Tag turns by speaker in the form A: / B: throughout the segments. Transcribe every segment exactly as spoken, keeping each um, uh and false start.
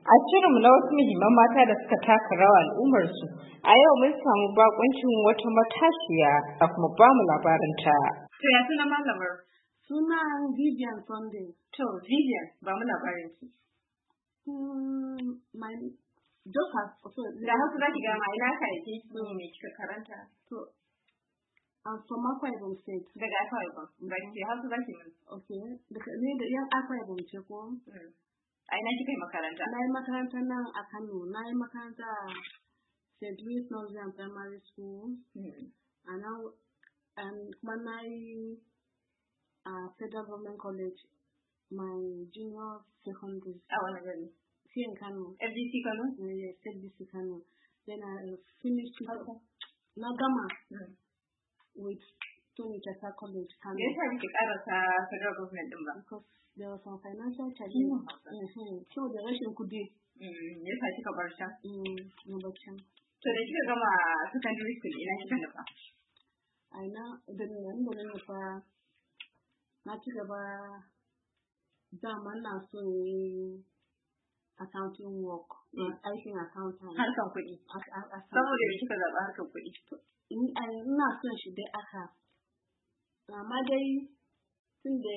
A: A shirinmu na wasu muhimman mata da suka taka rawa al'ummarsu, a yau mun samu bakuncin wata matashiya a kuma ba mu labarinta. To ya suna malamar?
B: Suna Vivian Sunday.
A: To Vivian, ba mu labarin ki.
B: Hmm, my just has also.
A: Da hausa za ki gama ina ka yake ki me kika karanta?
B: So I'm from Akwa Ibom State.
A: Daga Akwa Ibom. Ba ki hausa za ki mun.
B: Okay. Daga ne da yan Akwa Ibom ce ko?
A: A ina kika yi makaranta?
B: Na yi makaranta nan a Kano. Na yi makaranta a Saint Louis Nursery Primary School. A nan kuma na yi a Federal Government College, my junior secondary.
A: A wani gari?
B: Here in Kano.
A: F D C Kano?
B: Yes, F D C Kano. Then I finished it. Na gama with Tony Chasa College, Kano.
A: Me yasa kike karasa Federal Government din ba?
B: Because there was some financial challenges. Mm-hmm. So the rashin kudi.
A: Mm, yasa kika bar ta?
B: Mm, na bar ta.
A: To da kika gama secondary school ina kika nufa?
B: A ina da nan da nan nufa na ci gaba dama na so yi accounting work. Aikin accountant.
A: Harkan kuɗi. Saboda da kika zaɓa harkan kuɗi.
B: Ina son shi dai aka. Amma dai tun da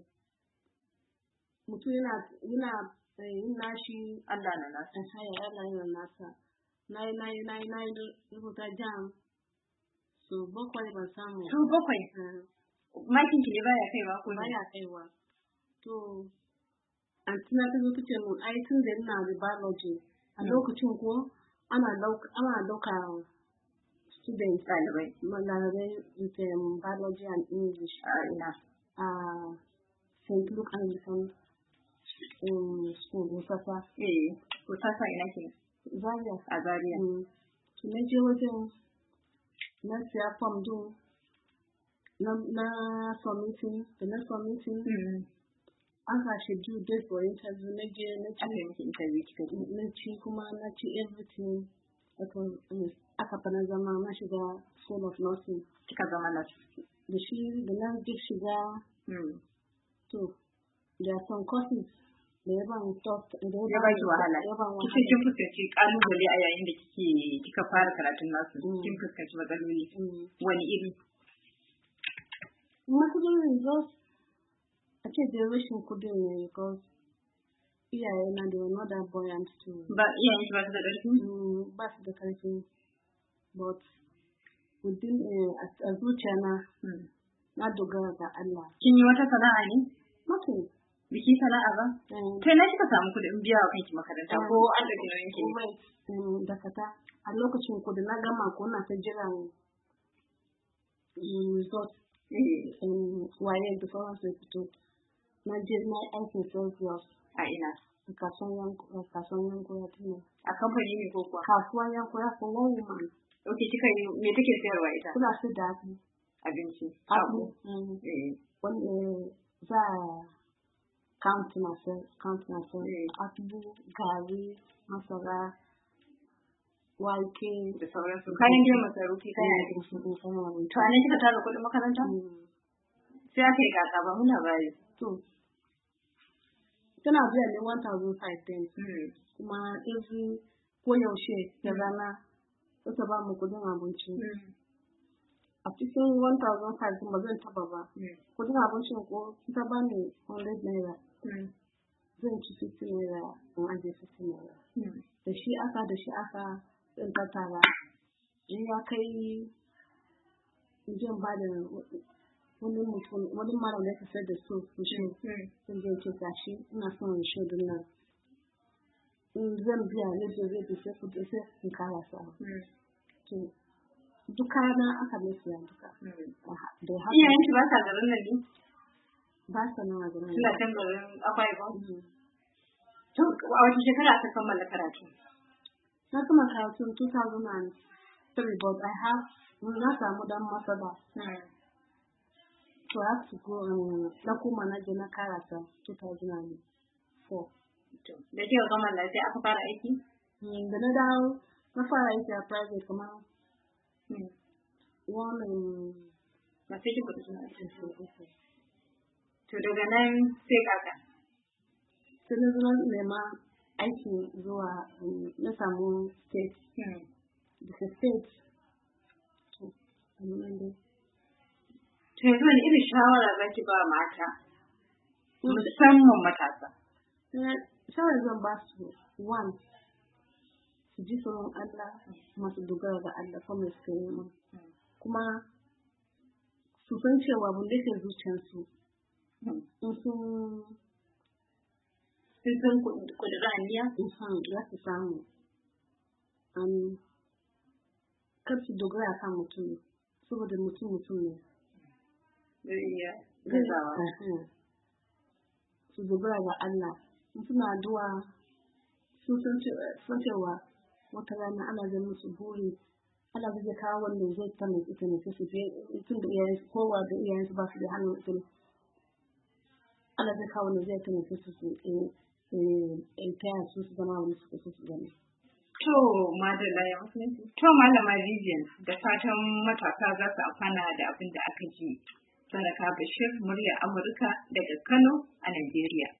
B: mutum yana yana yin nashi
A: Allah na nasa.
B: Sai Allah yana nasa. Nayi nayi nayi nayi rubuta jam. So bakwai ban samu.
A: Su bakwai. Makin ki ne baya kaiwa ko ne?
B: Baya kaiwa. To antina ta zo tace mun ai tun da ina da biology a lokacin ko ana dauka ana dauka students
A: ɗalibai.
B: Malalabai with um, biology and English.
A: Ah, ina.
B: Ah, Saint Luke Anglican um, School, Usasa.
A: Eh, Usasa ina ke?
B: Zaria.
A: A Zaria.
B: Mm. To na je wajen na siya form din na na submitting, da na submitting.
A: Mm.
B: An ka schedule date for interview na je na ci.
A: Aka yi interview kika ji.
B: Na ci kuma na ci everything. Aka fana zama na shiga School of Nursing.
A: Kika zama nurse.
B: Da shi da na duk shiga. To, there are some courses da ya ban top. Da
A: ya ba ki wahala. Kike kin fuskanci kalubale a yayin da kike kika fara karatun nasu. Kin fuskanci matsaloli. Wani iri?
B: Matsalolin just a ce da rashin kudi ne because iyaye na da wani other buoyant too.
A: Ba iyayen ba su da ƙarfi?
B: Ba su da ƙarfi. But within a zuciya na na dogara ga Allah.
A: Kin yi wata sana'a ne?
B: Mutum.
A: Biki sana'a ba? To ina kika samu kuɗin biya wa kanki makaranta ko an ɗauki nauyin ki?
B: Dakata a lokacin kuɗi na gama ko na ta jiran result waye da sauran su fito. Na je na aikin Celsius.
A: A ina?
B: A kasuwan Yankura tuna.
A: A kamfani ne ko kuwa?
B: Kasuwan Yankura for one woman.
A: Ok, kika yi me take sayarwa ita?
B: Kuna su da abu.
A: Abinci.
B: Abu. Wanda za a count na sai, count na sai. Abu, gari, masara, wake.
A: Da sauransu. Kayan biyan masarufi kayan abinci. To a ne kika tara kuɗin makaranta? Sai aka yi kaka ba muna bayi.
B: To, tana biya ne one thousand five cents. Kuma every ko yaushe da rana ta ba mu kudin abinci. A cikin one thousand five kuma zan taba ba. Kudin abincin ko ta ba ni hundred naira. Zan ci fifty naira in aje fifty naira. Da shi aka da shi aka zan tattara. In ya kai jin ba da wani mutum wani mara da ya sayar da su su shi. Sun je ce gashi ina son shi din nan. Zan biya ne da zai sai kudi sai in kara sa. Duka na aka mai siya duka.
A: Iyayen ki ba sa garin nan ne?
B: Ba sa nan a garin nan.
A: Suna can garin Akwa Ibom? To, a wace shekara aka kammala karatu?
B: Na kuma karatu two thousand three, but I have na samu dan matsala. So I have to go na kuma na je na karata two thousand four.
A: Da kika gama lafiya aka fara aiki?
B: Da na dawo na fara aiki a private kuma wani
A: na sai kika suna aiki. To daga nan sai kaka.
B: Sai na zo nema aiki zuwa na samu state. Daga state to annan dai.
A: To yanzu wani irin shawara zaki ba mata musamman matasa?
B: Shawara zan ba su one su ji tsoron Allah kuma su dogara ga Allah kuma su yi mun kuma su san cewa abin da ke zuciyarsu in sun
A: sun kudura aniya
B: za su samu an kar su dogara kan mutum saboda mutum mutum ne
A: zai iya gazawa
B: su dogara ga Allah in suna addu'a su san cewa wata rana ana zai musu buri Allah zai kawo wanda zai tana ita ne su je tun da iyayen kowa da iyayen su ba su da hannu ita ne Allah zai kawo wanda zai tana su su eh taya su su zama wani suka su zama.
A: To madalla ya musulunci. To malama Vivian da fatan matasa za su amfana da abin da aka ji. Sadaka Bashir, murya Amurka daga Kano a Najeriya.